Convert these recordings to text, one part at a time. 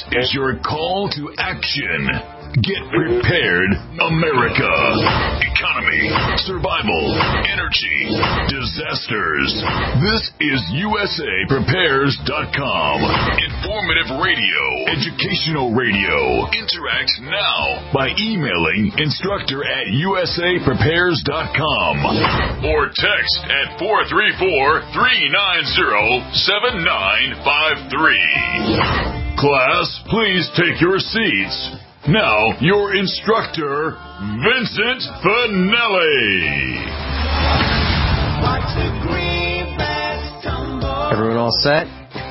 is your call to action. Get prepared, America. Economy, survival, energy, disasters. This is USAPrepares.com. Informative radio, educational radio. Interact now by emailing instructor@USAPrepares.com or text at 434-390-7953. Class, please take your seats. Now, your instructor, Vincent Finelli. Everyone all set?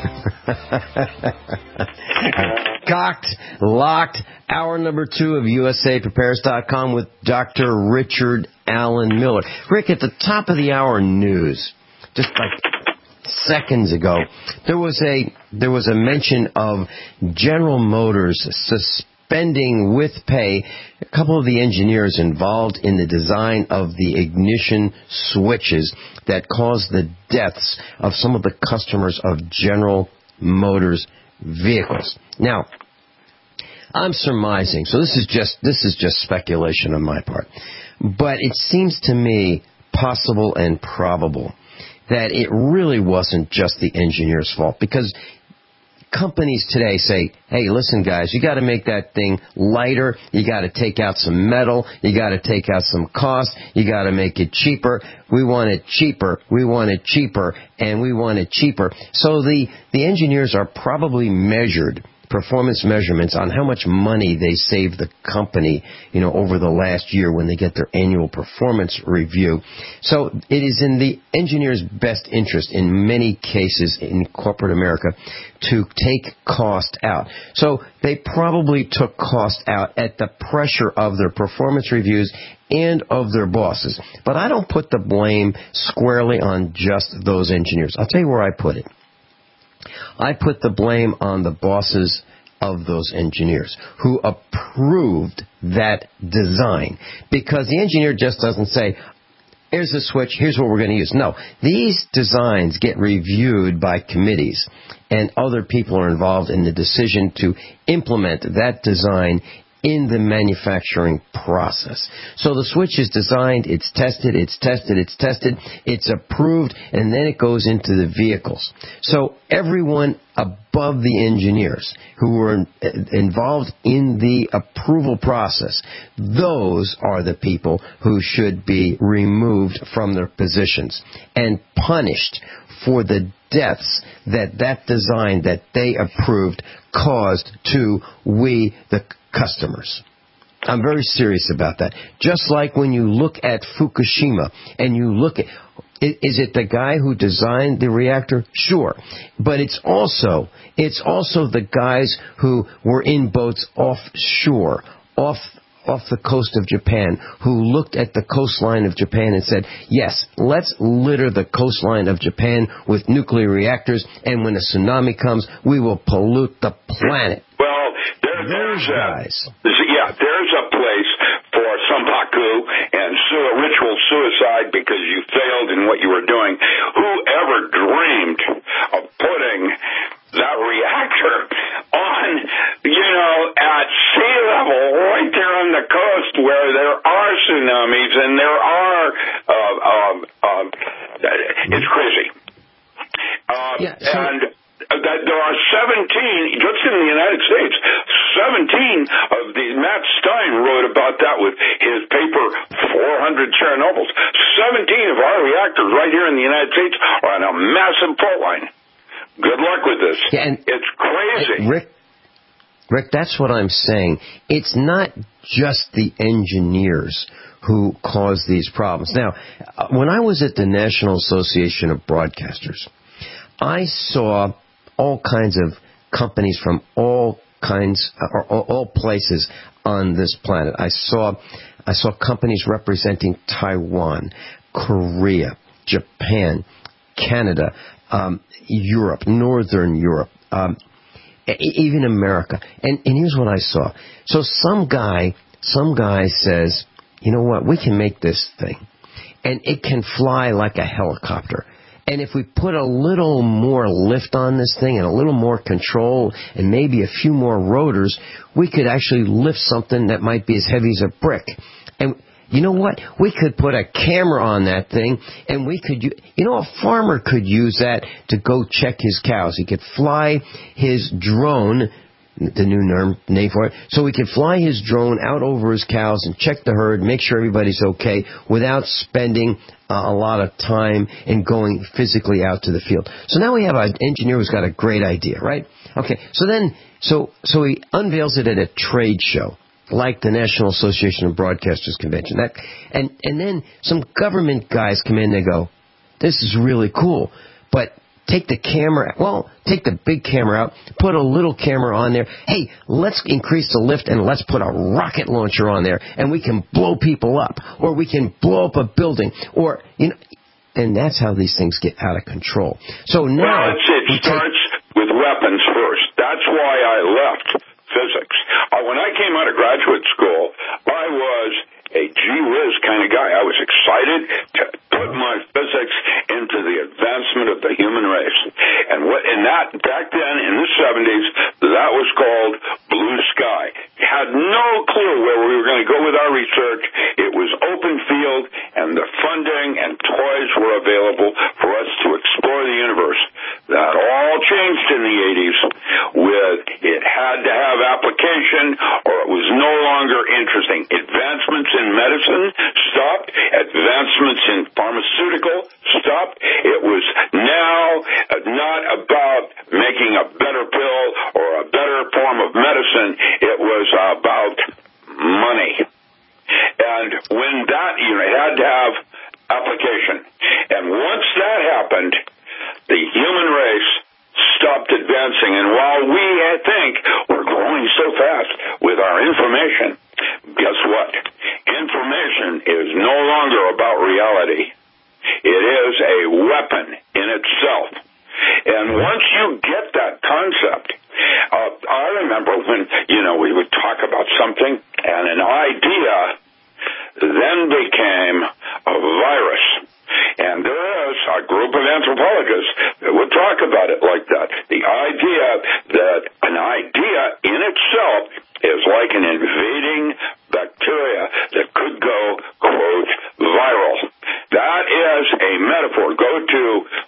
Cocked, locked. Hour number 2 of USAPrepares.com with Dr. Richard Alan Miller. Rick, at the top of the hour news, just like seconds ago, there was a mention of General Motors suspending with pay a couple of the engineers involved in the design of the ignition switches that caused the deaths of some of the customers of General Motors vehicles. Now, I'm surmising, so this is just speculation on my part, but it seems to me possible and probable that it really wasn't just the engineer's fault, because companies today say, hey, listen, guys, you got to make that thing lighter. You got to take out some metal. You got to take out some cost. You got to make it cheaper. We want it cheaper. We want it cheaper. And we want it cheaper. So the engineers are probably measured, performance measurements on how much money they save the company, over the last year when they get their annual performance review. So it is in the engineer's best interest in many cases in corporate America to take cost out. So they probably took cost out at the pressure of their performance reviews and of their bosses. But I don't put the blame squarely on just those engineers. I'll tell you where I put it. I put the blame on the bosses of those engineers who approved that design, because the engineer just doesn't say, here's the switch, here's what we're going to use. No, these designs get reviewed by committees, and other people are involved in the decision to implement that design in the manufacturing process. So the switch is designed, it's tested, it's approved, and then it goes into the vehicles. So everyone above the engineers who were involved in the approval process, those are the people who should be removed from their positions and punished for the deaths that design that they approved caused to we, the customers. I'm very serious about that. Just like when you look at Fukushima and you look at, is it the guy who designed the reactor? Sure. But it's also the guys who were in boats offshore, off the coast of Japan, who looked at the coastline of Japan and said, yes, let's litter the coastline of Japan with nuclear reactors, and when a tsunami comes, we will pollute the planet. Well, there's a place for Sampaku and ritual suicide because you failed in what you were doing. Whoever dreamed of putting that reactor on, at sea level, right there on the coast where there are tsunamis and there are, it's crazy. And there are 17, just in the United States, 17 of the, Matt Stein wrote about that with his paper, 400 Chernobyls. 17 of our reactors right here in the United States are on a massive fault line. Good luck with this. Yeah, it's crazy. Rick, that's what I'm saying. It's not just the engineers who cause these problems. Now, when I was at the National Association of Broadcasters, I saw all kinds of companies from all places on this planet. I saw companies representing Taiwan, Korea, Japan, Canada, Europe, Northern Europe, even America. And here's what I saw. So some guy says, you know what, we can make this thing, and it can fly like a helicopter. And if we put a little more lift on this thing and a little more control and maybe a few more rotors, we could actually lift something that might be as heavy as a brick. And you know what? We could put a camera on that thing, and we could, a farmer could use that to go check his cows. He could fly his drone, the new name for it, so he could fly his drone out over his cows and check the herd, make sure everybody's okay, without spending a lot of time and going physically out to the field. So now we have an engineer who's got a great idea, right? Okay, so he unveils it at a trade show, like the National Association of Broadcasters Convention. And then some government guys come in and they go, this is really cool, but take the big camera out, put a little camera on there. Hey, let's increase the lift and let's put a rocket launcher on there, and we can blow people up, or we can blow up a building, and that's how these things get out of control. So now it starts with weapons first. That's why I left physics. When I came out of graduate school, I was a gee whiz kind of guy. I was excited to put my physics into the advancement of the human race. And that back then in the 70s, that was called blue sky. Had no clue where we were going to go with our research. It was open field, and the funding and toys were available for us to explore the universe. That all changed in the 80s with it had to have application or it was no longer interesting. Advancements in medicine stopped. Advancements in pharmaceutical stopped. It was now not about making a better pill or a better form of medicine. It was about money. And when that, it had to have application. And once that happened, the human race stopped advancing. And while we, I think, we're growing so fast with our information, guess what? Information is no longer about reality. It is a weapon in itself. And once you get that concept, I remember when, we would talk about something and an idea then became a virus. And there is a group of anthropologists that would talk about it like that. The idea that an idea in itself is like an invading bacteria that could go, quote, viral. That is a metaphor. Go to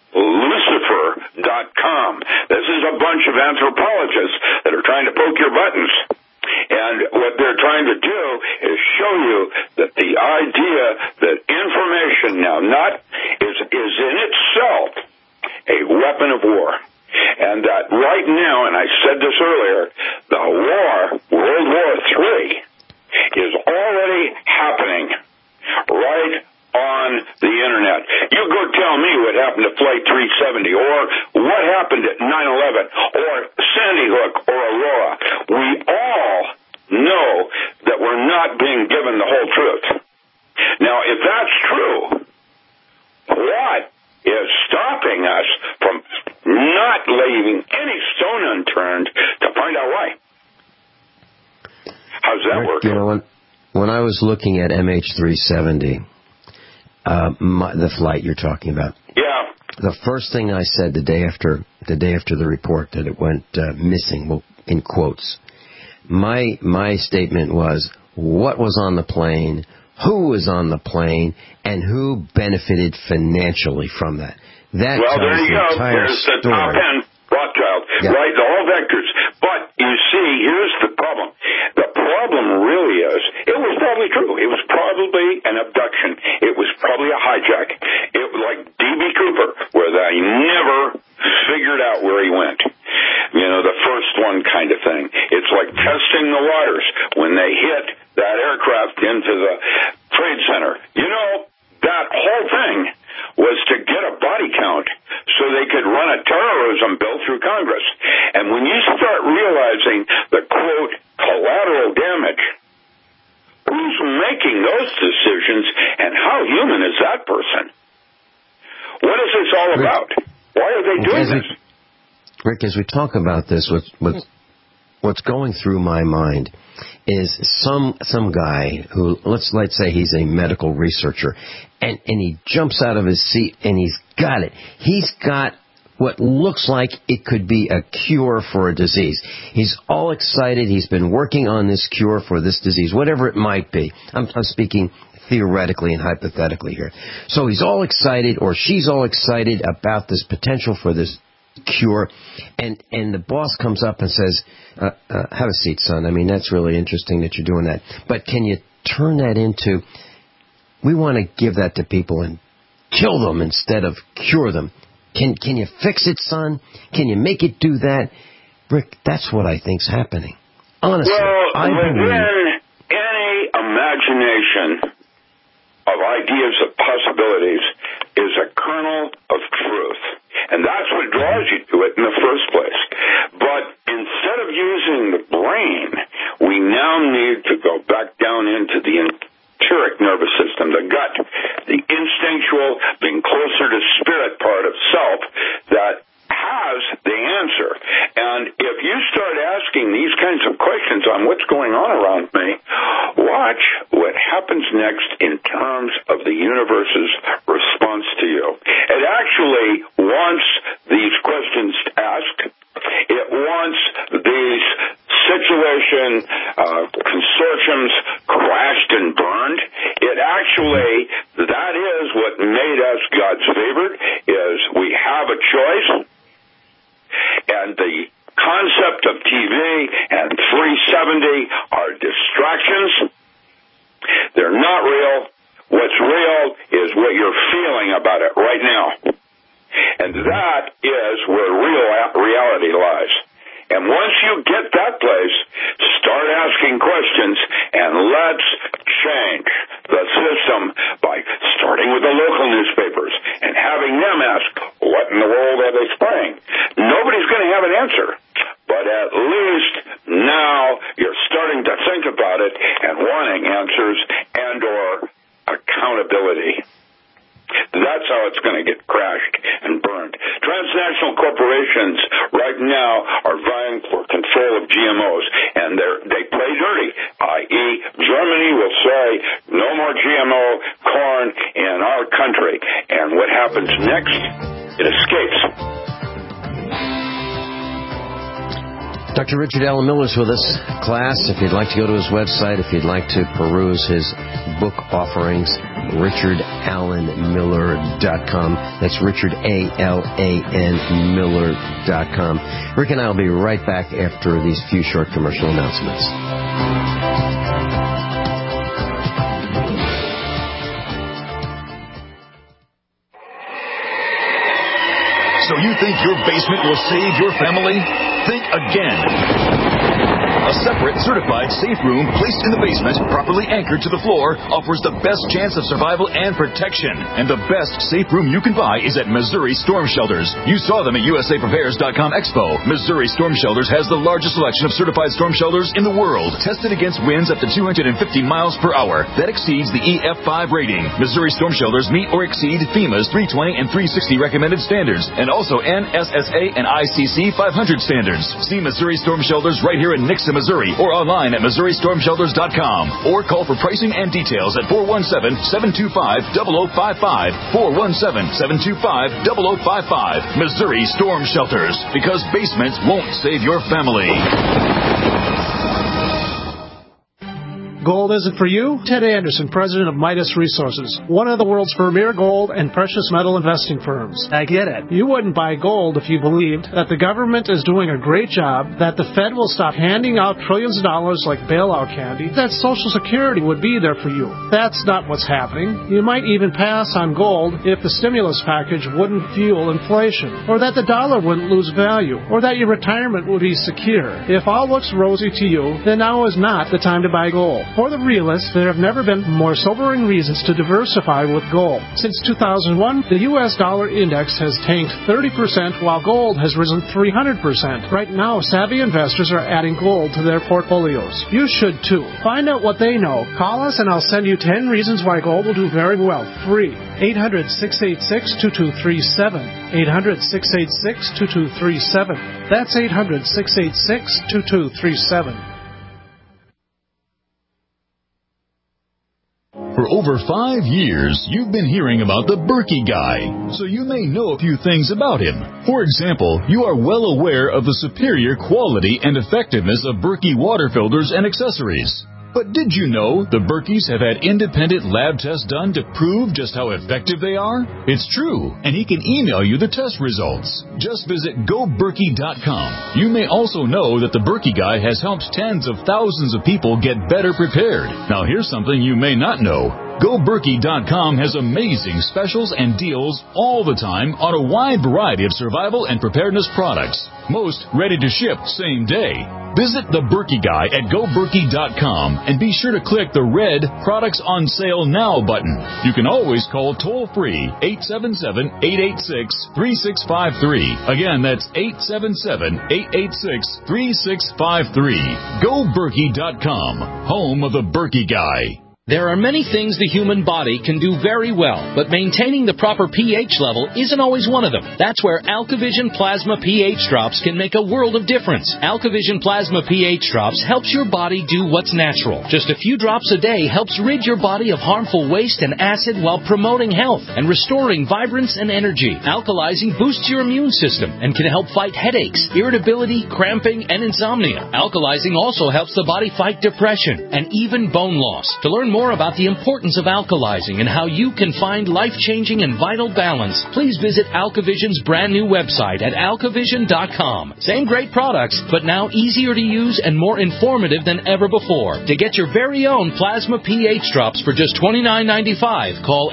Lucifer.com. This is a bunch of anthropologists that are trying to poke your buttons. And what they're trying to do is show you that the idea that information now is in itself a weapon of war. And that right now, and I said this earlier, the war, World War III, is already happening right on the Internet. You go tell me what happened to Flight 370 or what happened at 9/11 or Sandy Hook or Aurora. We all know that we're not being given the whole truth. Now, if that's true, what is stopping us from not leaving any stone unturned to find out why? How's that work? When I was looking at MH370, the flight you're talking about. Yeah. The first thing I said the day after the report that it went missing, well, in quotes, my statement was, what was on the plane, who was on the plane, and who benefited financially from that. That well, tells there you the go. entire There's the story. top end Rothschild, yeah. Right? The whole vectors. But you see, here's the problem. The problem really is, it was probably true. It was probably an abduction. It was probably a hijack. It was like D.B. Cooper, where they never figured out where he went. The first one kind of thing. It's like testing the waters when they hit that aircraft into the Trade Center. That whole thing was to get a body count so they could run a terrorism bill through Congress. And when you start realizing the, quote, collateral damage, who's making those decisions and how human is that person? What is this all about? Why are they doing this? Rick, as we talk about this with what's going through my mind is some guy who, let's say he's a medical researcher, and he jumps out of his seat and he's got it. He's got what looks like it could be a cure for a disease. He's all excited. He's been working on this cure for this disease, whatever it might be. I'm speaking theoretically and hypothetically here. So he's all excited, or she's all excited about this potential for this cure, and the boss comes up and says, have a seat, son. I mean, that's really interesting that you're doing that. But can you turn that into, we want to give that to people and kill them instead of cure them. Can you fix it, son? Can you make it do that? Rick, that's what I think's happening. Honestly, well, within any imagination of ideas of possibilities is a kernel of truth. And that's what draws you to it in the first place. But instead of using the brain, we now need to go back down into the enteric nervous system, the gut, the instinctual, being closer to spirit part of self that has the answer. And if you start asking these kinds of questions on what's going on around me, watch what happens next in terms of the universe's response to you. It actually wants these questions asked. It wants these consortiums crashed and burned. It actually, that is what made us God's favorite, is we have a choice. And the concept of TV and 370 are distractions. They're not real. What's real is what you're feeling about it right now. And that is where real reality lies. And once you get that place, start asking questions, and let's change the system by starting with the local newspapers and having them ask, what in the world are they spraying? Nobody's going to have an answer. But at least now you're starting to think about it and wanting answers and or accountability. That's how it's going to get crashed and burned. Transnational corporations right now are vying for control of GMOs, and they play dirty, i.e. Germany will say no more GMO corn in our country. And what happens next? It escapes. Dr. Richard Allen Miller is with us. Class, if you'd like to go to his website, if you'd like to peruse his book offerings, richardallenmiller.com. That's Richard, A-L-A-N, Miller.com. Rick and I will be right back after these few short commercial announcements. So you think your basement will save your family? Think again. A separate, certified safe room placed in the basement, properly anchored to the floor, offers the best chance of survival and protection. And the best safe room you can buy is at Missouri Storm Shelters. You saw them at USAPrepares.com Expo. Missouri Storm Shelters has the largest selection of certified storm shelters in the world, tested against winds up to 250 miles per hour. That exceeds the EF5 rating. Missouri Storm Shelters meet or exceed FEMA's 320 and 360 recommended standards, and also NSSA and ICC 500 standards. See Missouri Storm Shelters right here in Nixon, Missouri, or online at MissouriStormShelters.com, or call for pricing and details at 417-725-0055, 417-725-0055. Missouri Storm Shelters, because basements won't save your family. Gold isn't for you? Ted Anderson, president of Midas Resources, one of the world's premier gold and precious metal investing firms. I get it. You wouldn't buy gold if you believed that the government is doing a great job, that the Fed will stop handing out trillions of dollars like bailout candy, that Social Security would be there for you. That's not what's happening. You might even pass on gold if the stimulus package wouldn't fuel inflation, or that the dollar wouldn't lose value, or that your retirement would be secure. If all looks rosy to you, then now is not the time to buy gold. For the realist, there have never been more sobering reasons to diversify with gold. Since 2001, the U.S. dollar index has tanked 30%, while gold has risen 300%. Right now, savvy investors are adding gold to their portfolios. You should too. Find out what they know. Call us and I'll send you 10 reasons why gold will do very well, free. 800-686-2237. 800-686-2237. That's 800-686-2237. For over 5 years, you've been hearing about the Berkey Guy, so you may know a few things about him. For example, you are well aware of the superior quality and effectiveness of Berkey water filters and accessories. But did you know the Berkeys have had independent lab tests done to prove just how effective they are? It's true, and he can email you the test results. Just visit GoBerkey.com. You may also know that the Berkey Guy has helped tens of thousands of people get better prepared. Now here's something you may not know. GoBerkey.com has amazing specials and deals all the time on a wide variety of survival and preparedness products. Most ready to ship same day. Visit the Berkey Guy at GoBerkey.com and be sure to click the red Products on Sale Now button. You can always call toll-free 877-886-3653. Again, that's 877-886-3653. GoBerkey.com, home of the Berkey Guy. There are many things the human body can do very well, but maintaining the proper pH level isn't always one of them. That's where AlkaVision Plasma pH Drops can make a world of difference. AlkaVision Plasma pH Drops helps your body do what's natural. Just a few drops a day helps rid your body of harmful waste and acid while promoting health and restoring vibrance and energy. Alkalizing boosts your immune system and can help fight headaches, irritability, cramping, and insomnia. Alkalizing also helps the body fight depression and even bone loss. To learn more about the importance of alkalizing and how you can find life-changing and vital balance, please visit AlkaVision's brand new website at alkavision.com. Same great products, but now easier to use and more informative than ever before. To get your very own Plasma pH Drops for just $29.95, call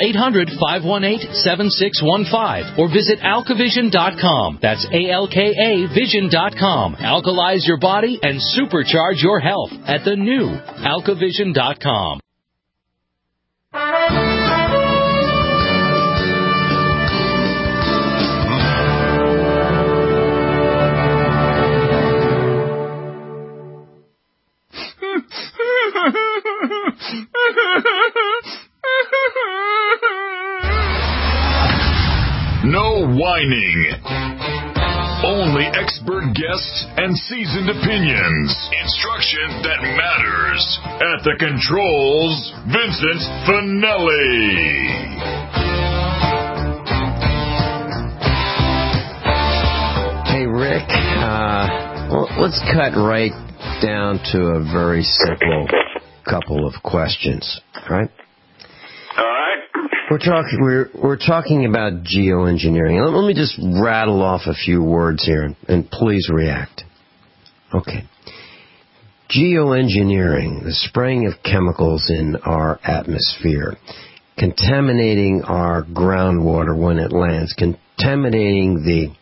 800-518-7615 or visit alkavision.com. That's ALKA Vision.com. Alkalize your body and supercharge your health at the new alkavision.com. No whining. Only expert guests and seasoned opinions. Instruction that matters. At the controls, Vincent Finelli. Hey, Rick, let's cut right down to a very simple couple of questions, right? All right. We're talking about geoengineering. Let me just rattle off a few words here, and please react. Okay. Geoengineering, the spraying of chemicals in our atmosphere, contaminating our groundwater when it lands, contaminating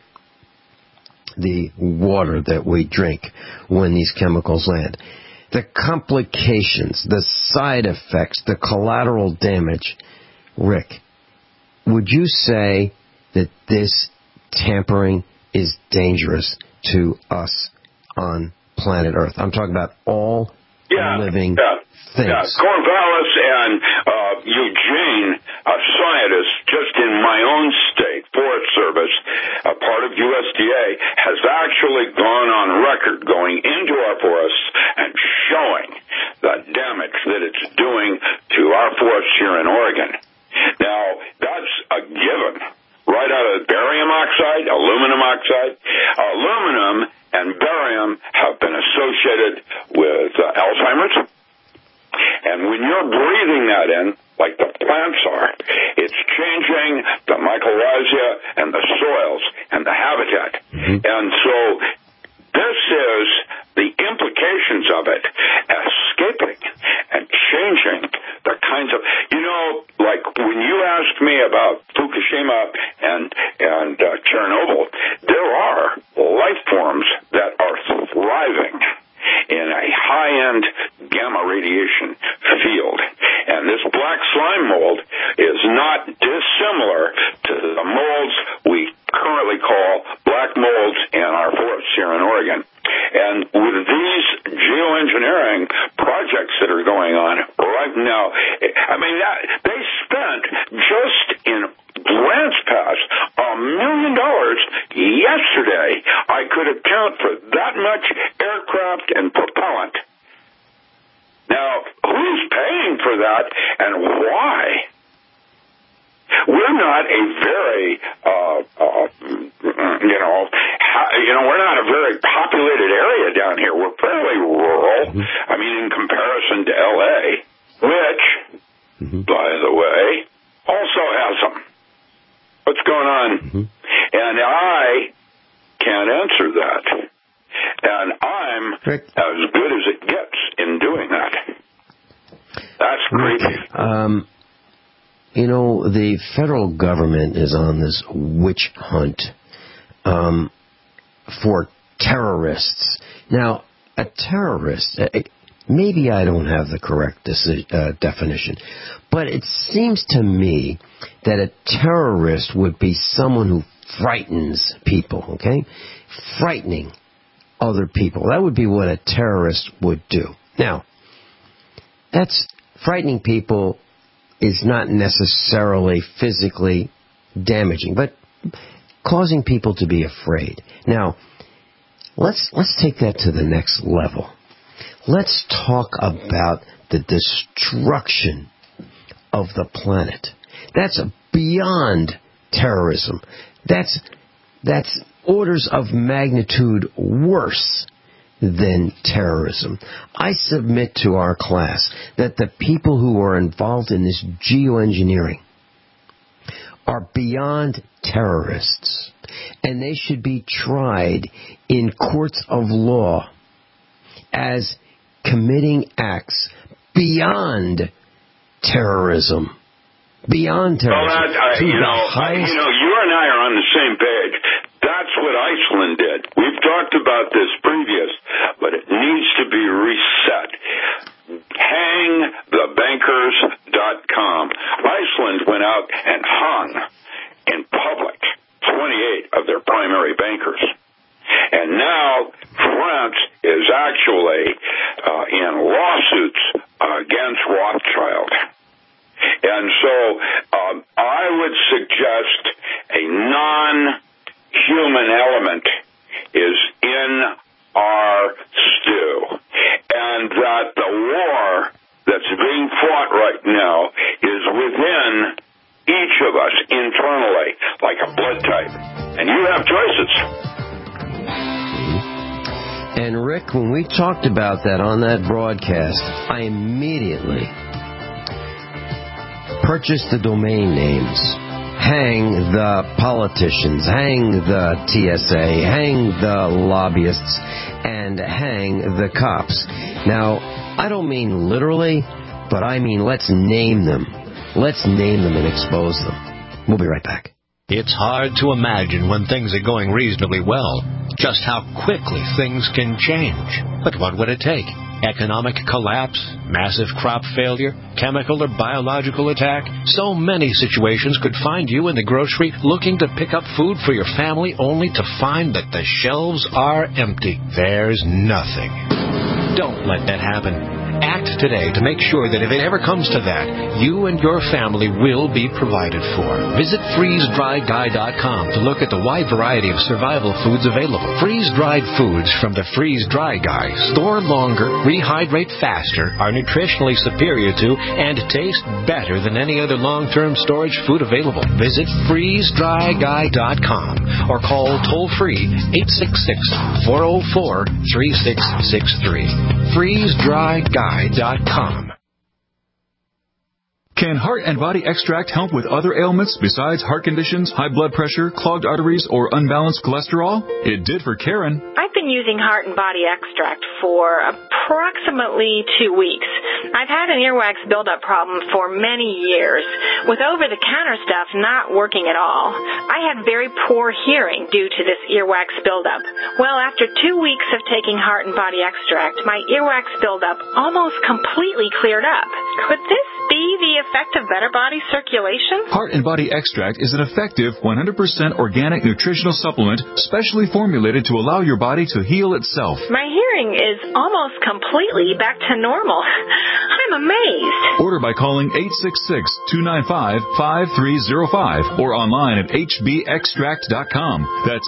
the water that we drink when these chemicals land. The complications, the side effects, the collateral damage. Rick, would you say that this tampering is dangerous to us on planet Earth? I'm talking about all living things. Yeah, Corvallis and Eugene, a scientist just in my own state, Forest Service, a part of USDA, has actually gone on record going into our forests and showing the damage that it's doing to our forests here in Oregon. Now, that's a given. Right out of barium oxide, aluminum oxide. Aluminum and barium have been associated with Alzheimer's. And when you're breathing that in, like the plants are, it's changing the mycorrhiza and the soils and the habitat. Mm-hmm. And so this is the implications of it escaping and changing the kinds of, like when you asked me about Fukushima and Chernobyl, there are life forms that are thriving in a high-end gamma radiation irrigation field. And this black slime mold is not dissimilar to the molds we currently call black molds in our forests here in Oregon. And with these geoengineering projects that are going on right now, I mean, they spent just in Grants Pass $1 million yesterday. I could account for that much aircraft and propellant. Now, who's paying for that and why? We're not a very, we're not a very populated area down here. We're fairly rural. I mean, in comparison to L.A., which, by the way, also has them. What's going on? And I can't answer that. And I'm as good as it gets in doing that. That's crazy. The federal government is on this witch hunt for terrorists. Now, a terrorist, maybe I don't have the correct definition, but it seems to me that a terrorist would be someone who frightens people, okay? Frightening other people. That would be what a terrorist would do. Now, that's frightening people is not necessarily physically damaging, but causing people to be afraid. Now, let's take that to the next level. Let's talk about the destruction of the planet. That's beyond terrorism. That's orders of magnitude worse than terrorism. I submit to our class that the people who are involved in this geoengineering are beyond terrorists, and they should be tried in courts of law as committing acts beyond terrorism. Beyond terrorism. Well, you and I are on the same page. That's what Iceland did. We've talked about this previous, but it needs to be reset. Hangthebankers.com. Iceland went out and hung in public 28 of their primary bankers. And now France is actually in lawsuits against Rothschild. And so I would suggest a non-human element is in our stew, and that the war that's being fought right now is within each of us internally, like a blood type. And you have choices. And Rick, when we talked about that on that broadcast, I immediately purchased the domain names. Hang the politicians, hang the TSA, hang the lobbyists, and hang the cops. Now, I don't mean literally, but I mean let's name them. Let's name them and expose them. We'll be right back. It's hard to imagine when things are going reasonably well, just how quickly things can change. But what would it take? Economic collapse, massive crop failure, chemical or biological attack. So many situations could find you in the grocery looking to pick up food for your family only to find that the shelves are empty. There's nothing. Don't let that happen. Act today to make sure that if it ever comes to that, you and your family will be provided for. Visit FreezeDryGuy.com to look at the wide variety of survival foods available. Freeze-dried foods from the Freeze Dry Guy store longer, rehydrate faster, are nutritionally superior to, and taste better than any other long-term storage food available. Visit FreezeDryGuy.com or call toll-free 866-404-3663. FreezeDryGuy.com. Can Heart and Body Extract help with other ailments besides heart conditions, high blood pressure, clogged arteries, or unbalanced cholesterol? It did for Karen. I've been using Heart and Body Extract for approximately 2 weeks. I've had an earwax buildup problem for many years, with over-the-counter stuff not working at all. I had very poor hearing due to this earwax buildup. Well, after 2 weeks of taking Heart and Body Extract, my earwax buildup almost completely cleared up. Could this be the effect of better body circulation? Heart and Body Extract is an effective 100% organic nutritional supplement specially formulated to allow your body to heal itself. My hearing is almost completely back to normal. I'm amazed. Order by calling 866-295-5305 or online at hbextract.com. That's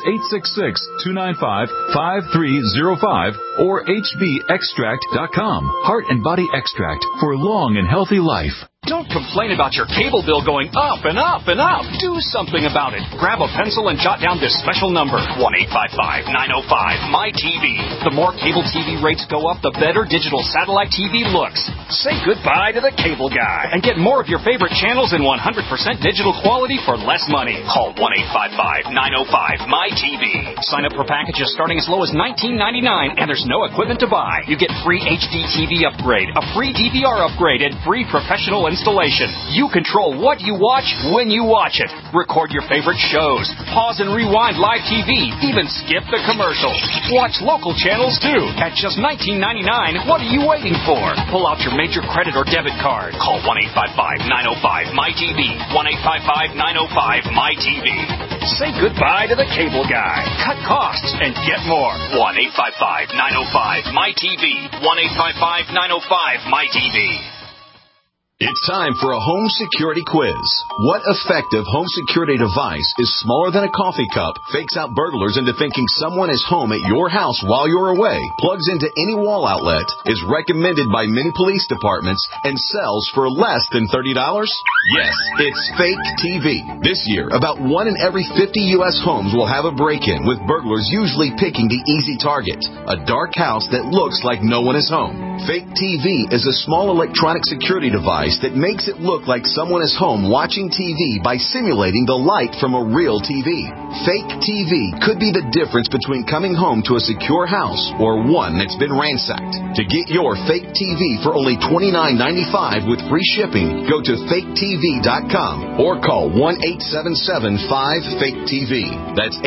866-295-5305 or hbextract.com. Heart and Body Extract for a long and healthy life. Don't complain about your cable bill going up and up and up. Do something about it. Grab a pencil and jot down this special number, 1-855-905-MY-TV. The more cable TV rates go up, the better digital satellite TV looks. Say goodbye to the cable guy and get more of your favorite channels in 100% digital quality for less money. Call 1-855-905-MY-TV. Sign up for packages starting as low as $19.99, and there's no equipment to buy. You get free HD TV upgrade, a free DVR upgrade, and free professional installation. You control what you watch when you watch it. Record your favorite shows. Pause and rewind live TV. Even skip the commercials. Watch local channels too. At just $19.99, what are you waiting for? Pull out your major credit or debit card. Call 1-855-905-MY-TV. 1-855-905-MY-TV. Say goodbye to the cable guy. Cut costs and get more. 1-855-905-MY-TV. 1-855-905-MY-TV. It's time for a home security quiz. What effective home security device is smaller than a coffee cup, fakes out burglars into thinking someone is home at your house while you're away, plugs into any wall outlet, is recommended by many police departments, and sells for less than $30? Yes, it's Fake TV. This year, about 1 in every 50 U.S. homes will have a break-in, with burglars usually picking the easy target, a dark house that looks like no one is home. Fake TV is a small electronic security device that makes it look like someone is home watching TV by simulating the light from a real TV. Fake TV could be the difference between coming home to a secure house or one that's been ransacked. To get your Fake TV for only $29.95 with free shipping, go to faketv.com or call 1-877-5-FAKE-TV. That's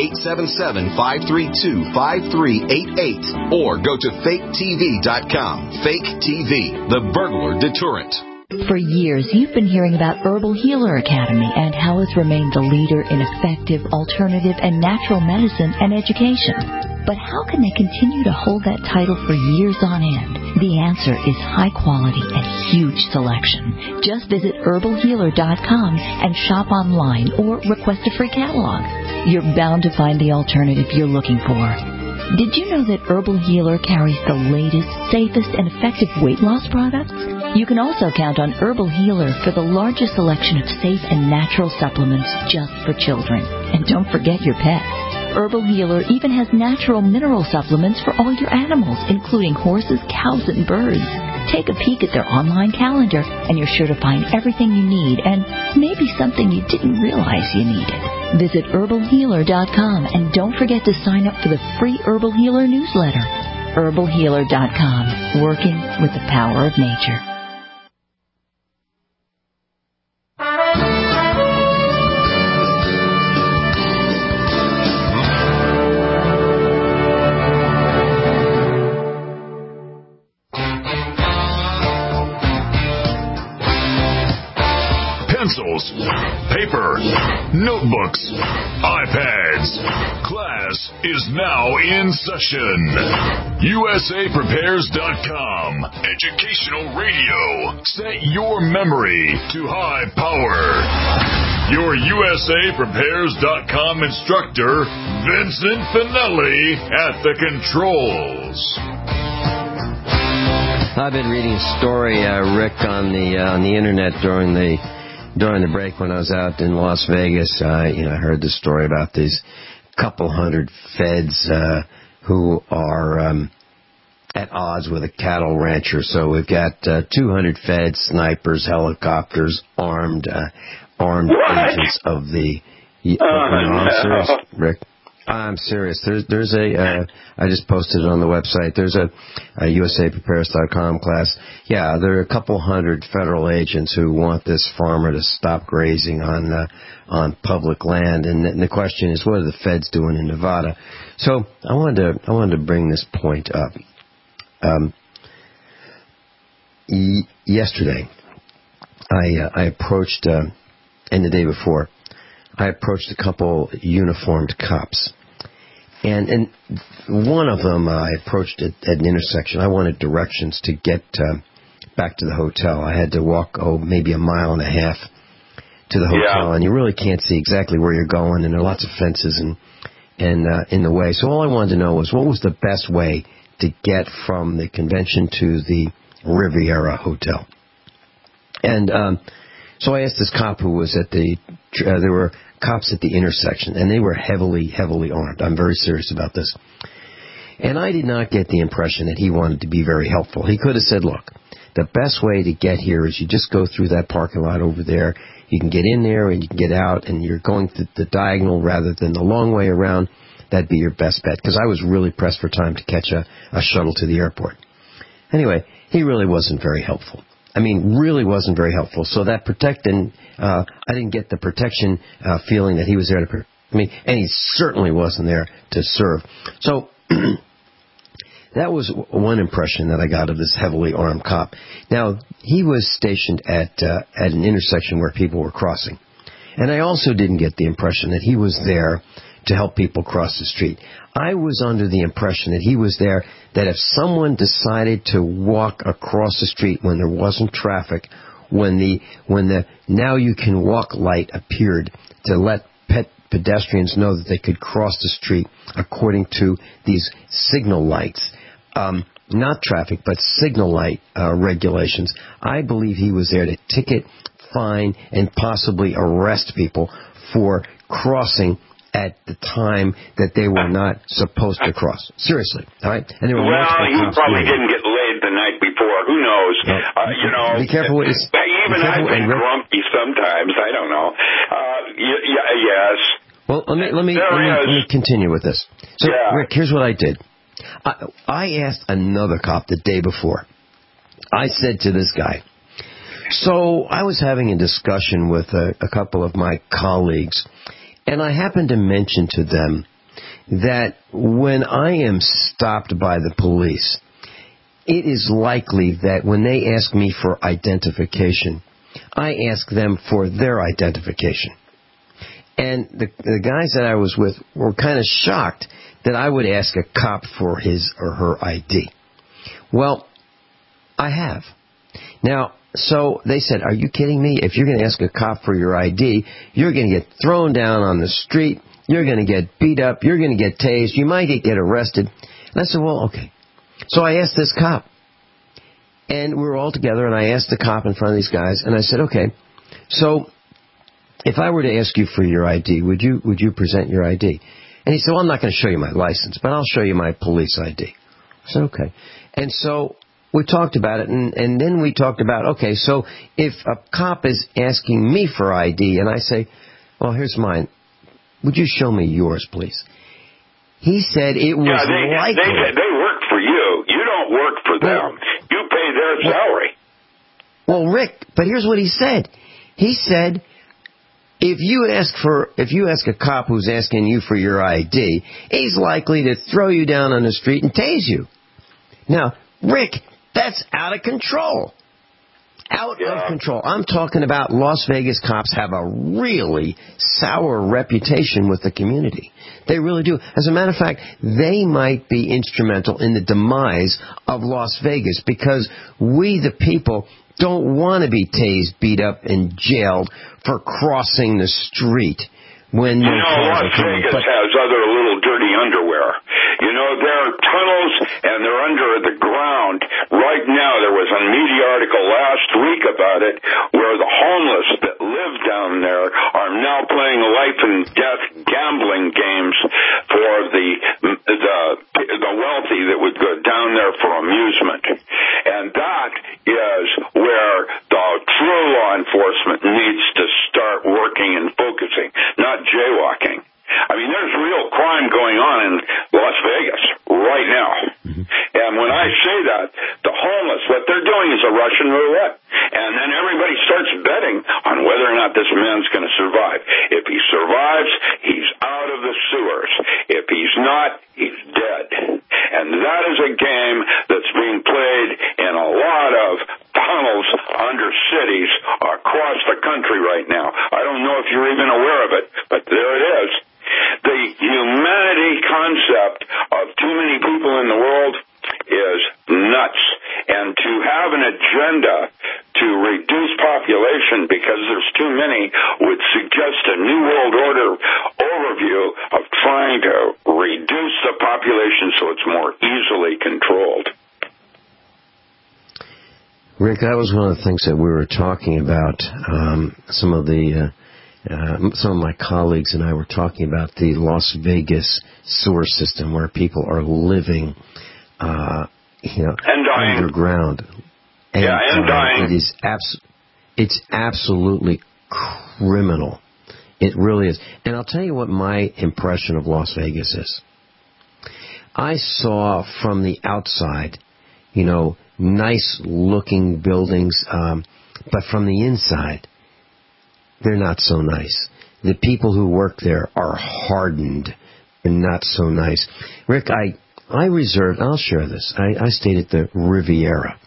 877-532-5388 or go to faketv.com. Fake TV, the burglar deterrent. For years, you've been hearing about Herbal Healer Academy and how it's remained the leader in effective, alternative, and natural medicine and education. But how can they continue to hold that title for years on end? The answer is high quality and huge selection. Just visit herbalhealer.com and shop online or request a free catalog. You're bound to find the alternative you're looking for. Did you know that Herbal Healer carries the latest, safest, and effective weight loss products? You can also count on Herbal Healer for the largest selection of safe and natural supplements just for children. And don't forget your pets. Herbal Healer even has natural mineral supplements for all your animals, including horses, cows, and birds. Take a peek at their online calendar, and you're sure to find everything you need and maybe something you didn't realize you needed. Visit herbalhealer.com and don't forget to sign up for the free Herbal Healer newsletter. herbalhealer.com, working with the power of nature. Pencils, paper, notebooks, iPads. Class is now in session. USAPrepares.com. Educational radio. Set your memory to high power. Your USAPrepares.com instructor, Vincent Finelli, at the controls. I've been reading a story, Rick, on the internet during the break when I was out in Las Vegas. I heard the story about these couple hundred feds who are at odds with a cattle rancher. So we've got 200 feds, snipers, helicopters, armed agents of the officers, Rick. I'm serious. There's I just posted it on the website. There's a USAPrepares.com class. Yeah, there are a couple hundred federal agents who want this farmer to stop grazing on public land, and the question is, what are the feds doing in Nevada? So I wanted to bring this point up. Yesterday, I approached, and the day before, I approached a couple uniformed cops. And one of them I approached at an intersection. I wanted directions to get back to the hotel. I had to walk, maybe a mile and a half to the hotel, and you really can't see exactly where you're going, and there are lots of fences and in the way. So all I wanted to know was, what was the best way to get from the convention to the Riviera Hotel? And so I asked this cop who was at there were cops at the intersection, and they were heavily armed. I'm very serious about this. And I did not get the impression that he wanted to be very helpful. He could have said, look, the best way to get here is you just go through that parking lot over there. You can get in there and you can get out, and you're going through the diagonal rather than the long way around. That'd be your best bet, because I was really pressed for time to catch a shuttle to the airport. Anyway, he really wasn't very helpful. I mean, really wasn't very helpful. So that I didn't get the protection feeling that he was there to protect me, and he certainly wasn't there to serve. So that was one impression that I got of this heavily armed cop. Now, he was stationed at an intersection where people were crossing. And I also didn't get the impression that he was there to help people cross the street. I was under the impression that he was there that if someone decided to walk across the street when there wasn't traffic, when the now you can walk light appeared to let pedestrians know that they could cross the street according to these signal lights, not traffic, but signal light regulations. I believe he was there to ticket, fine, and possibly arrest people for crossing at the time that they were not supposed to cross. Seriously, all right? And there were he probably didn't get laid the night before. Who knows? Be careful what you say. Even I've been grumpy sometimes. I don't know. Yes. Well, let me continue with this. So, Rick, here's what I did. I asked another cop the day before. I said to this guy, so I was having a discussion with a couple of my colleagues, and I happened to mention to them that when I am stopped by the police, it is likely that when they ask me for identification, I ask them for their identification. And the guys that I was with were kind of shocked that I would ask a cop for his or her ID. Well, I have. Now, so they said, are you kidding me? If you're going to ask a cop for your ID, you're going to get thrown down on the street, you're going to get beat up, you're going to get tased, you might get arrested. And I said, well, okay. So I asked this cop. And we were all together, and I asked the cop in front of these guys, and I said, okay, so if I were to ask you for your ID, would you present your ID? And he said, well, I'm not going to show you my license, but I'll show you my police ID. I said, okay. And so we talked about it, and then we talked about, okay, so if a cop is asking me for ID, and I say, well, here's mine, would you show me yours, please? He said it was likely. They work for you. You don't work for them. You pay their salary. Well, Rick, but here's what he said. He said, if you ask a cop who's asking you for your ID, he's likely to throw you down on the street and tase you. Now, Rick, that's out of control. Out of control. I'm talking about Las Vegas cops have a really sour reputation with the community. They really do. As a matter of fact, they might be instrumental in the demise of Las Vegas because we, the people, don't want to be tased, beat up, and jailed for crossing the street when no cars are coming. Las Vegas has other little dirty underwear. You know, there are tunnels, and they're under the ground. Right now, there was a media article last week about it, where the homeless that live down there are now playing life and death gambling games for the wealthy that would go down there for amusement. And that is where the true law enforcement needs to start working and focusing, not jaywalking. I mean, there's real crime going Russian roulette. And then everybody starts betting on whether or not this man's going to survive. If he survives, he's out of the sewers. If he's not, he's dead. And that is a game that's being played in a lot of tunnels under cities across the country right now. I don't know if you're even aware of it, but there it is. The humanity concept of too many people in the world is nuts. And to have an agenda to reduce population because there's too many would suggest a New World Order overview of trying to reduce the population so it's more easily controlled. Rick, that was one of the things that we were talking about. Some of my colleagues and I were talking about the Las Vegas sewer system where people are living, underground. And dying. It's absolutely criminal. It really is. And I'll tell you what my impression of Las Vegas is. I saw from the outside, nice looking buildings, but from the inside, they're not so nice. The people who work there are hardened and not so nice. Rick, I reserved, I'll share this. I stayed at the Riviera,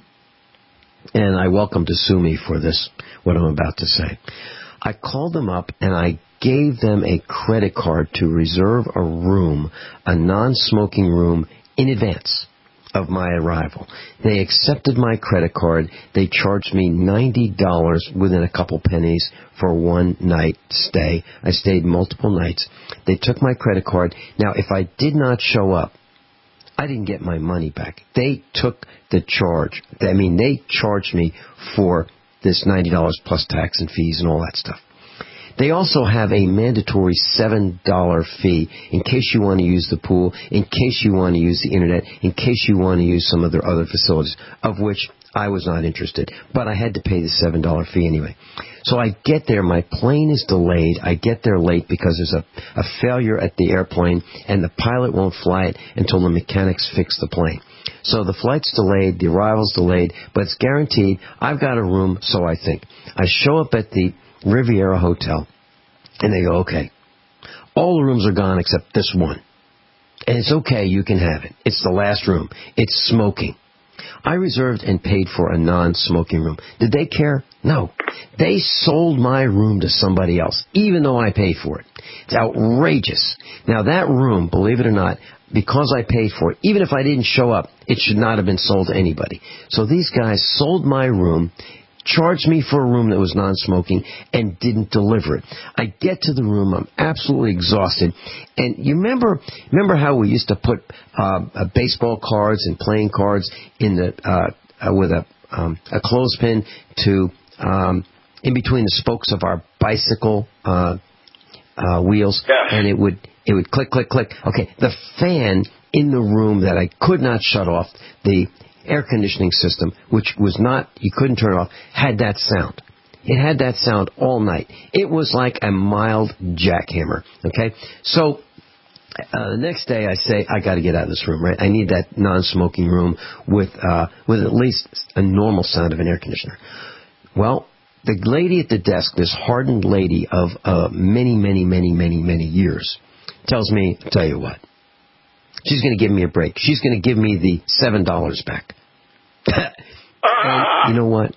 and I welcome to sue me for this, what I'm about to say. I called them up and I gave them a credit card to reserve a room, a non-smoking room, in advance of my arrival. They accepted my credit card. They charged me $90 within a couple pennies for one night stay. I stayed multiple nights. They took my credit card. Now, if I did not show up, I didn't get my money back. They took the charge. They charged me for this $90 plus tax and fees and all that stuff. They also have a mandatory $7 fee in case you want to use the pool, in case you want to use the internet, in case you want to use some of their other facilities, of which I was not interested. But I had to pay the $7 fee anyway. So I get there. My plane is delayed. I get there late because there's a failure at the airplane, and the pilot won't fly it until the mechanics fix the plane. So the flight's delayed, the arrival's delayed, but it's guaranteed. I've got a room, so I think. I show up at the Riviera Hotel, and they go, okay, all the rooms are gone except this one. And it's okay, you can have it. It's the last room. It's smoking. I reserved and paid for a non-smoking room. Did they care? No. They sold my room to somebody else, even though I paid for it. It's outrageous. Now, that room, believe it or not, because I paid for it, even if I didn't show up, it should not have been sold to anybody. So these guys sold my room, charged me for a room that was non-smoking, and didn't deliver it. I get to the room, I'm absolutely exhausted, and you remember how we used to put baseball cards and playing cards in the with a clothespin to in between the spokes of our bicycle wheels, and it would click, click, click. Okay, the fan in the room that I could not shut off, the air conditioning system, which was not, you couldn't turn it off, had that sound. It had that sound all night. It was like a mild jackhammer, okay? So the next day I say, I got to get out of this room, right? I need that non-smoking room with at least a normal sound of an air conditioner. Well, the lady at the desk, this hardened lady of many, many, many, many, many years, tells me, tell you what, she's going to give me a break. She's going to give me the $7 back. And you know what?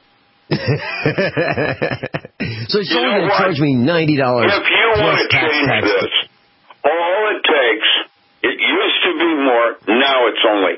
So she's only going to charge me $90 if you want to change this, all it takes, it used to be more, now it's only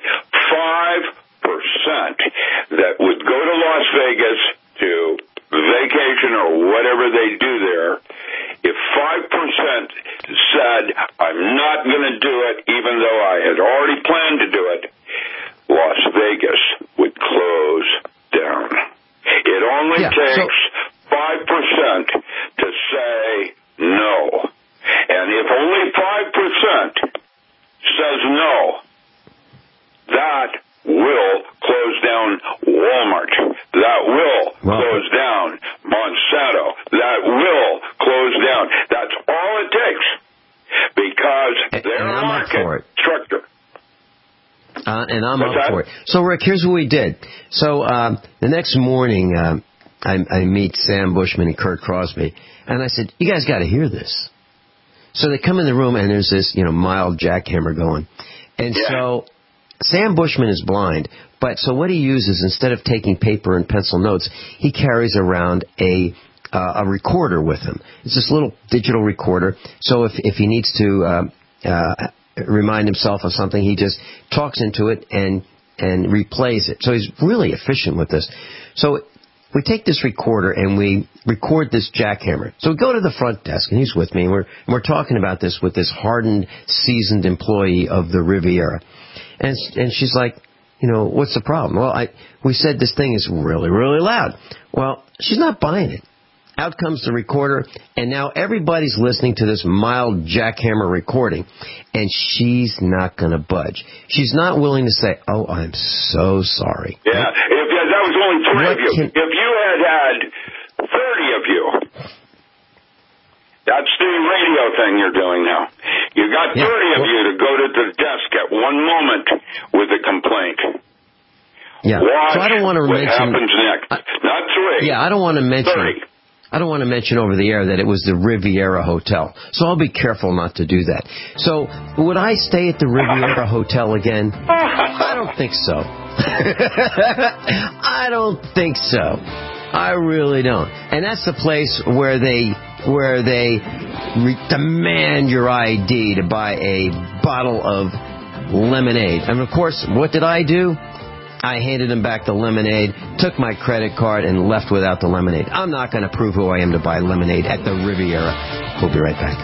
5% that would go to Las Vegas to vacation or whatever they do there. If 5% said, I'm not going to do it, even though I had already planned to do it, Las Vegas would close down. It only takes 5% to say no. And if only 5% says no, that will close down Walmart. That will close down Monsanto. That will close down. That's all it takes. Because their market structure. and I'm up for it. So, Rick, here's what we did. So the next morning, I meet Sam Bushman and Kurt Crosby, and I said, you guys got to hear this. So they come in the room, and there's this, mild jackhammer going. And so Sam Bushman is blind, but so what he uses, instead of taking paper and pencil notes, he carries around a recorder with him. It's this little digital recorder. So if he needs to remind himself of something, he just talks into it and replays it. So he's really efficient with this. So we take this recorder and we record this jackhammer. So we go to the front desk, and he's with me, and we're talking about this with this hardened, seasoned employee of the Riviera. And she's like, what's the problem? Well, we said this thing is really, really loud. Well, she's not buying it. Out comes the recorder, and now everybody's listening to this mild jackhammer recording, and she's not going to budge. She's not willing to say, oh, I'm so sorry. Yeah, if that was only 3 of you. If you had 30 of you, that's the radio thing you're doing now. You got 30 of you to go to the desk at one moment with a complaint. Yeah, watch so I don't want to what mention, happens next. Not 3. Yeah, I don't want to mention 30. I don't want to mention over the air that it was the Riviera Hotel. So I'll be careful not to do that. So would I stay at the Riviera Hotel again? I don't think so. I don't think so. I really don't. And that's the place where they demand your ID to buy a bottle of lemonade. And of course, what did I do? I handed him back the lemonade, took my credit card, and left without the lemonade. I'm not going to prove who I am to buy lemonade at the Riviera. We'll be right back.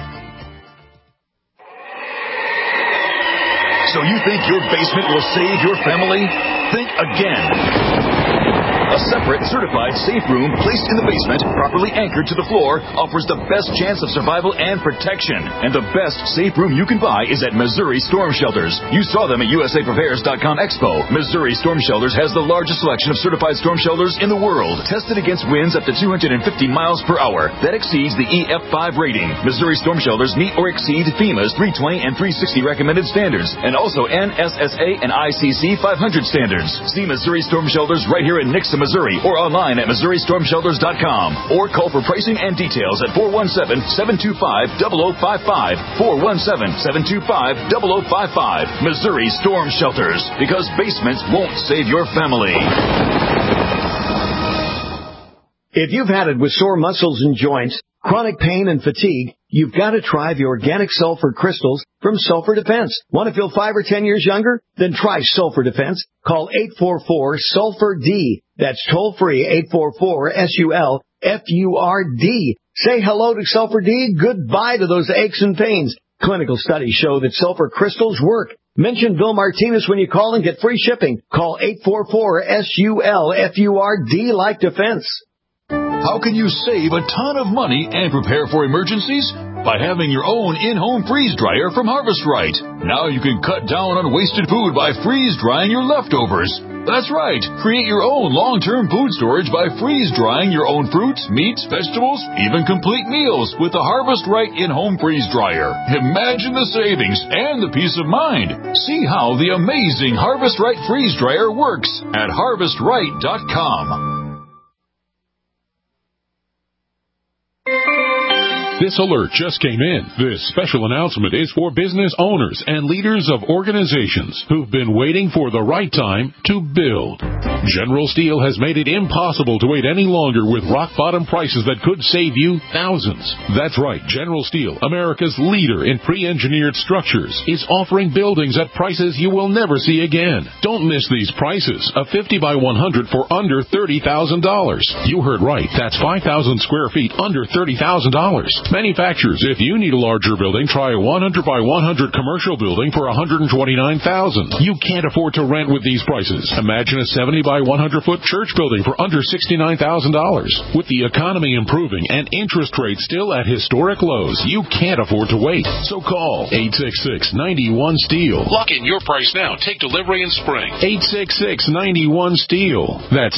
So you think your basement will save your family? Think again. A separate, certified safe room placed in the basement, properly anchored to the floor, offers the best chance of survival and protection. And the best safe room you can buy is at Missouri Storm Shelters. You saw them at USAPrepares.com Expo. Missouri Storm Shelters has the largest selection of certified storm shelters in the world, tested against winds up to 250 miles per hour. That exceeds the EF5 rating. Missouri Storm Shelters meet or exceed FEMA's 320 and 360 recommended standards, and also NSSA and ICC 500 standards. See Missouri Storm Shelters right here in Nixa, Missouri, or online at MissouriStormShelters.com, or call for pricing and details at 417-725-0055, 417-725-0055. Missouri Storm Shelters, because basements won't save your family. If you've had it with sore muscles and joints, chronic pain and fatigue, you've got to try the organic sulfur crystals from Sulfur Defense. Want to feel 5 or 10 years younger? Then try Sulfur Defense. Call 844-SULFUR-D. That's toll-free, 844-SULFUR-D. Say hello to Sulfur D, goodbye to those aches and pains. Clinical studies show that sulfur crystals work. Mention Bill Martinez when you call and get free shipping. Call 844-SULFUR-D like defense. How can you save a ton of money and prepare for emergencies? By having your own in-home freeze dryer from Harvest Right. Now you can cut down on wasted food by freeze drying your leftovers. That's right. Create your own long-term food storage by freeze drying your own fruits, meats, vegetables, even complete meals with the Harvest Right in-home freeze dryer. Imagine the savings and the peace of mind. See how the amazing Harvest Right freeze dryer works at HarvestRight.com. This alert just came in. This special announcement is for business owners and leaders of organizations who've been waiting for the right time to build. General Steel has made it impossible to wait any longer with rock-bottom prices that could save you thousands. That's right. General Steel, America's leader in pre-engineered structures, is offering buildings at prices you will never see again. Don't miss these prices. A 50 by 100 for under $30,000. You heard right. That's 5,000 square feet under $30,000. Manufacturers, if you need a larger building, try a 100 by 100 commercial building for $129,000. You can't afford to rent with these prices. Imagine a 70 by 100-foot church building for under $69,000. With the economy improving and interest rates still at historic lows, you can't afford to wait. So call 866-91-STEEL. Lock in your price now. Take delivery in spring. 866-91-STEEL. That's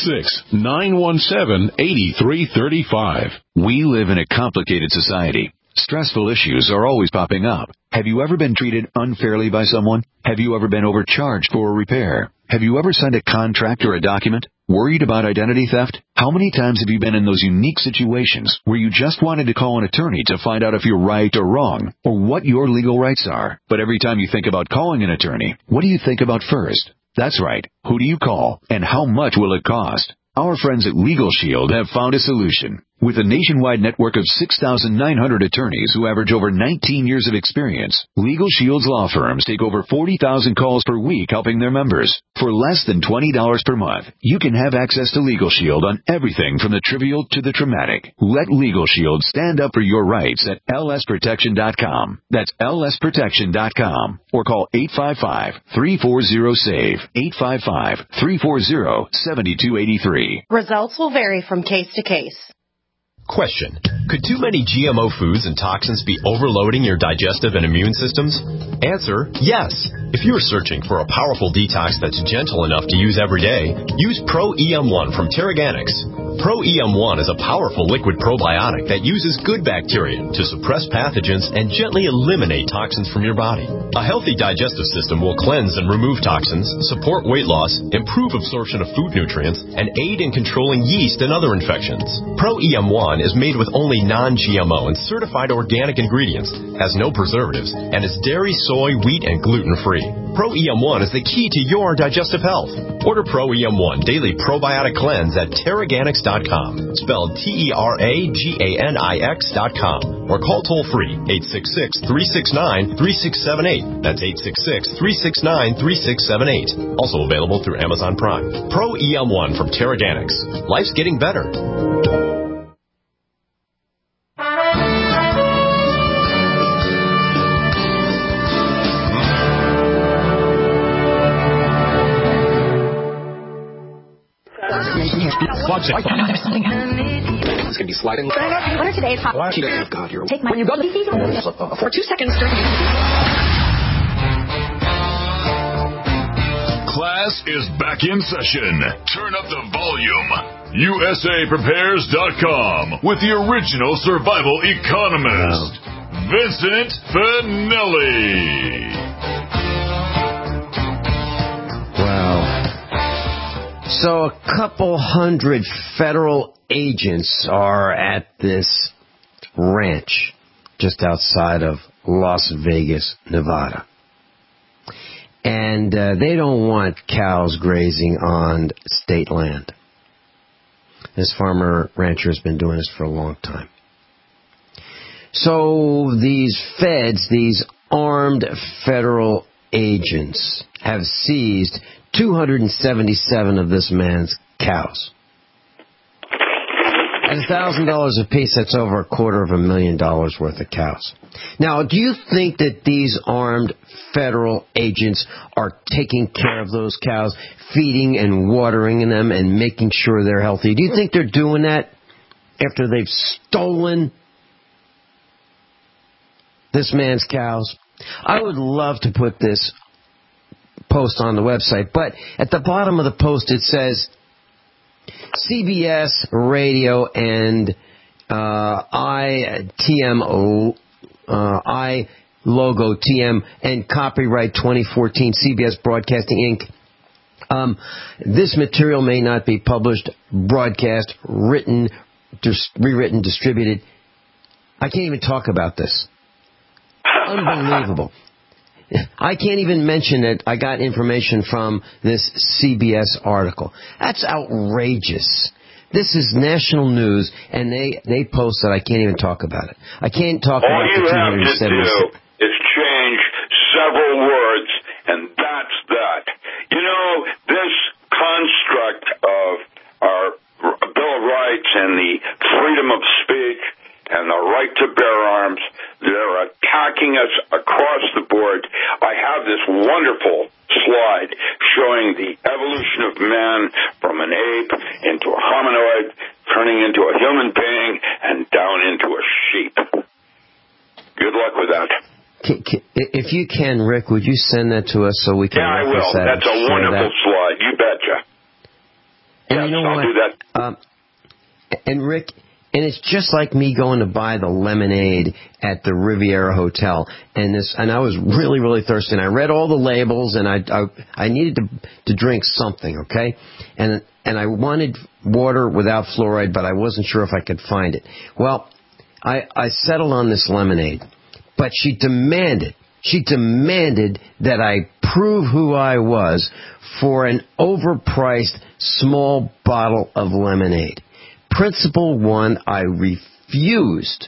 866-917-8335. We live in a complicated society. Stressful issues are always popping up. Have you ever been treated unfairly by someone? Have you ever been overcharged for a repair? Have you ever signed a contract or a document? Worried about identity theft? How many times have you been in those unique situations where you just wanted to call an attorney to find out if you're right or wrong, or what your legal rights are? But every time you think about calling an attorney, what do you think about first? That's right. Who do you call, and how much will it cost? Our friends at Legal Shield have found a solution. With a nationwide network of 6,900 attorneys who average over 19 years of experience, Legal Shield's law firms take over 40,000 calls per week helping their members. For less than $20 per month, you can have access to Legal Shield on everything from the trivial to the traumatic. Let Legal Shield stand up for your rights at lsprotection.com. That's lsprotection.com. Or call 855-340-SAVE, 855-340-7283. Results will vary from case to case. Question. Could too many GMO foods and toxins be overloading your digestive and immune systems? Answer, yes. If you are searching for a powerful detox that's gentle enough to use every day, use Pro-EM1 from Terraganics. Pro-EM1 is a powerful liquid probiotic that uses good bacteria to suppress pathogens and gently eliminate toxins from your body. A healthy digestive system will cleanse and remove toxins, support weight loss, improve absorption of food nutrients, and aid in controlling yeast and other infections. Pro-EM1 is made with only non-GMO and certified organic ingredients, has no preservatives, and is dairy, soy, wheat, and gluten-free. Pro-EM1 is the key to your digestive health. Order Pro-EM1 Daily Probiotic Cleanse at Terraganics.com, spelled Terraganix.com, or call toll-free 866-369-3678. That's 866-369-3678. Also available through Amazon Prime. Pro-EM1 from Terraganics. Life's getting better. It's going to be sliding. What are today's hot? God, you're Take my. When you go to these for 2 seconds. Class is back in session. Turn up the volume. USAPrepares.com with the original survival economist, Vincent Finelli. So a couple hundred federal agents are at this ranch just outside of Las Vegas, Nevada. And they don't want cows grazing on state land. This farmer rancher has been doing this for a long time. So these feds, these armed federal agents, have seized 277 of this man's cows. At $1,000 a piece, that's over $250,000 worth of cows. Now, do you think that these armed federal agents are taking care of those cows, feeding and watering them and making sure they're healthy? Do you think they're doing that after they've stolen this man's cows? I would love to put this post on the website, but at the bottom of the post it says CBS Radio and I logo TM and copyright 2014 CBS Broadcasting Inc. This material may not be published, broadcast, written, rewritten, distributed. I can't even talk about this. Unbelievable. I can't even mention it. I got information from this CBS article. That's outrageous. This is national news, and they post that I can't even talk about it. I can't talk about the 277. All you have to do is change several words, and that's that. You know, this construct of our Bill of Rights and the freedom of speech and the right to bear arms, they're attacking us across the board. I have this wonderful slide showing the evolution of man from an ape into a hominoid, turning into a human being, and down into a sheep. Good luck with that. If you can, Rick, would you send that to us so we can reference that? That's a wonderful slide. You betcha. And yes, you know I'll what? do that. And Rick, And it's just like me going to buy the lemonade at the Riviera Hotel. And I was really, really thirsty. And I read all the labels, and I needed to drink something, okay? And I wanted water without fluoride, but I wasn't sure if I could find it. Well, I settled on this lemonade. But she demanded that I prove who I was for an overpriced small bottle of lemonade. Principle 1, I refused.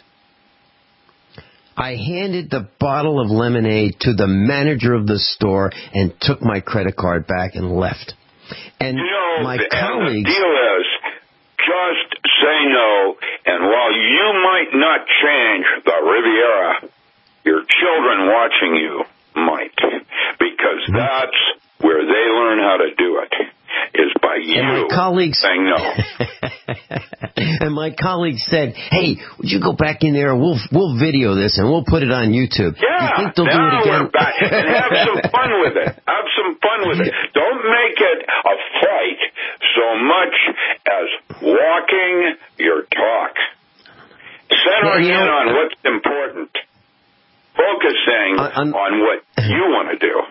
I handed the bottle of lemonade to the manager of the store and took my credit card back and left. And my colleagues... The deal is, just say no, and while you might not change the Riviera, your children watching you might, because that's where they learn how to do it, is by you saying no. And my colleague said, hey, would you go back in there and we'll video this and we'll put it on YouTube. Yeah, you think they'll do it again? We're back. And have some fun with it. Have some fun with it. Don't make it a fight so much as walking your talk. Center in on what's important. Focusing on what you want to do.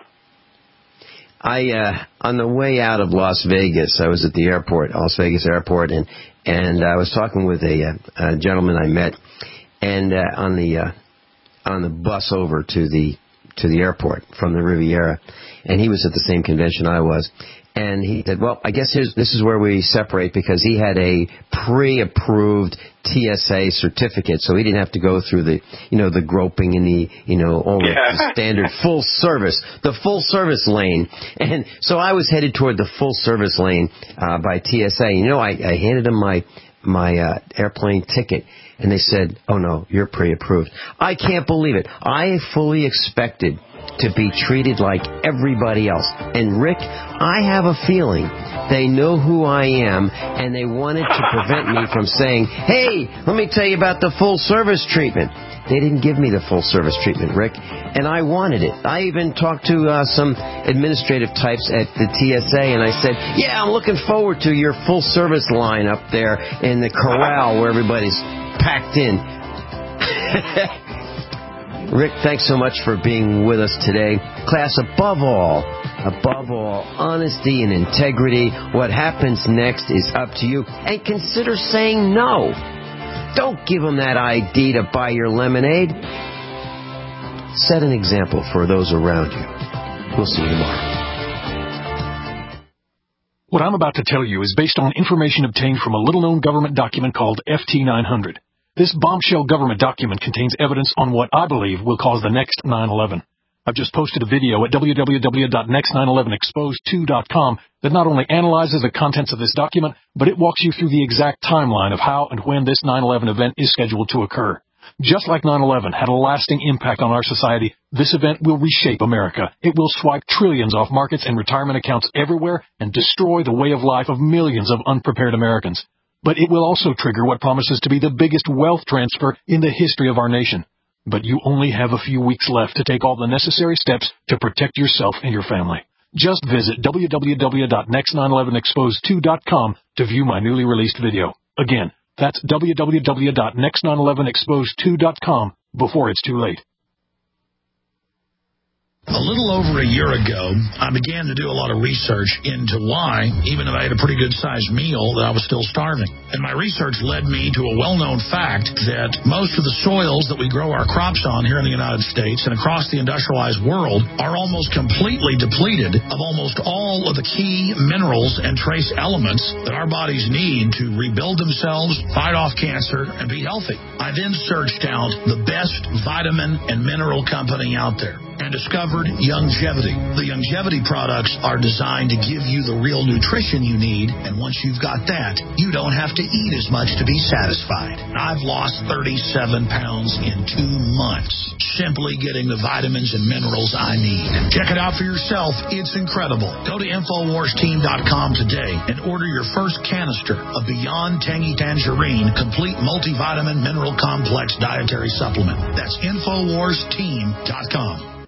On the way out of Las Vegas, I was at the airport, Las Vegas airport, and I was talking with a gentleman I met, and on the bus over to the airport from the Riviera, and he was at the same convention I was. And he said, well, I guess this is where we separate, because he had a pre-approved TSA certificate, so he didn't have to go through the groping and the standard full service lane. And so I was headed toward the full service lane by TSA. I handed him my airplane ticket, and they said, oh no, you're pre-approved. I can't believe it. I fully expected to be treated like everybody else. And Rick, I have a feeling they know who I am, and they wanted to prevent me from saying, hey, let me tell you about the full service treatment. They didn't give me the full service treatment, Rick, and I wanted it. I even talked to some administrative types at the TSA, and I said, yeah, I'm looking forward to your full service line up there in the corral where everybody's packed in. Rick, thanks so much for being with us today. Class, above all, honesty and integrity. What happens next is up to you. And consider saying no. Don't give them that ID to buy your lemonade. Set an example for those around you. We'll see you tomorrow. What I'm about to tell you is based on information obtained from a little-known government document called FT900. This bombshell government document contains evidence on what I believe will cause the next 9/11. I've just posted a video at www.next911exposed2.com that not only analyzes the contents of this document, but it walks you through the exact timeline of how and when this 9/11 event is scheduled to occur. Just like 9/11 had a lasting impact on our society, this event will reshape America. It will swipe trillions off markets and retirement accounts everywhere and destroy the way of life of millions of unprepared Americans. But it will also trigger what promises to be the biggest wealth transfer in the history of our nation. But you only have a few weeks left to take all the necessary steps to protect yourself and your family. Just visit www.next911exposed2.com to view my newly released video. Again, that's www.next911exposed2.com before it's too late. A little over a year ago, I began to do a lot of research into why, even if I had a pretty good-sized meal, that I was still starving. And my research led me to a well-known fact that most of the soils that we grow our crops on here in the United States and across the industrialized world are almost completely depleted of almost all of the key minerals and trace elements that our bodies need to rebuild themselves, fight off cancer, and be healthy. I then searched out the best vitamin and mineral company out there and discovered Youngevity. The Youngevity products are designed to give you the real nutrition you need, and once you've got that, you don't have to eat as much to be satisfied. I've lost 37 pounds in 2 months, simply getting the vitamins and minerals I need. Check it out for yourself. It's incredible. Go to InfoWarsTeam.com today and order your first canister of Beyond Tangy Tangerine Complete Multivitamin Mineral Complex Dietary Supplement. That's InfoWarsTeam.com.